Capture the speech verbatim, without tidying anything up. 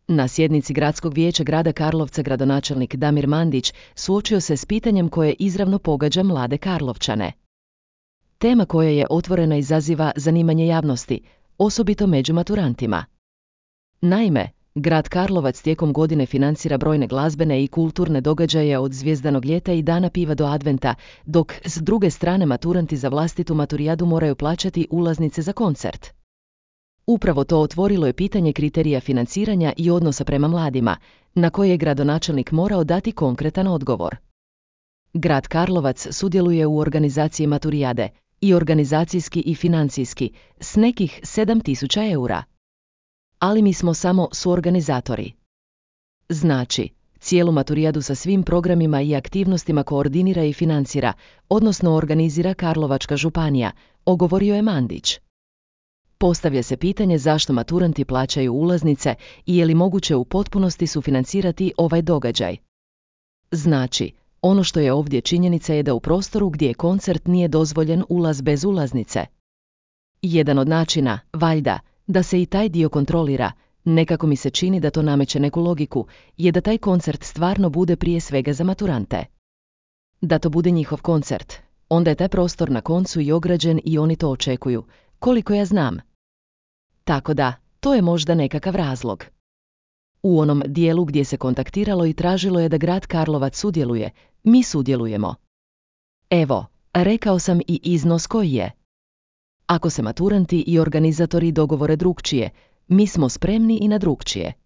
Na sjednici Gradskog vijeća grada Karlovca gradonačelnik Damir Mandić suočio se s pitanjem koje izravno pogađa mlade Karlovčane. Tema koja je otvorena izaziva zanimanje javnosti, osobito među maturantima. Naime, grad Karlovac tijekom godine financira brojne glazbene i kulturne događaje od Zvjezdanog ljeta i Dana piva do Adventa, dok s druge strane maturanti za vlastitu maturijadu moraju plaćati ulaznice za koncert. Upravo to otvorilo je pitanje kriterija financiranja i odnosa prema mladima, na koje je gradonačelnik morao dati konkretan odgovor. Grad Karlovac sudjeluje u organizaciji maturijade, i organizacijski i financijski, s nekih sedam tisuća eura. Ali mi smo samo suorganizatori. Znači, cijelu maturijadu sa svim programima i aktivnostima koordinira i financira, odnosno organizira Karlovačka županija, ogovorio je Mandić. Postavlja se pitanje zašto maturanti plaćaju ulaznice i je li moguće u potpunosti sufinancirati ovaj događaj. Znači, ono što je ovdje činjenica je da u prostoru gdje je koncert nije dozvoljen ulaz bez ulaznice. Jedan od načina, valjda, da se i taj dio kontrolira, nekako mi se čini da to nameće neku logiku, je da taj koncert stvarno bude prije svega za maturante. Da to bude njihov koncert, onda je taj prostor na koncu i ograđen i oni to očekuju, koliko ja znam. Tako da, to je možda nekakav razlog. U onom dijelu gdje se kontaktiralo i tražilo je da grad Karlovac sudjeluje, mi sudjelujemo. Evo, rekao sam i iznos koji je. Ako se maturanti i organizatori dogovore drukčije, mi smo spremni i na drukčije.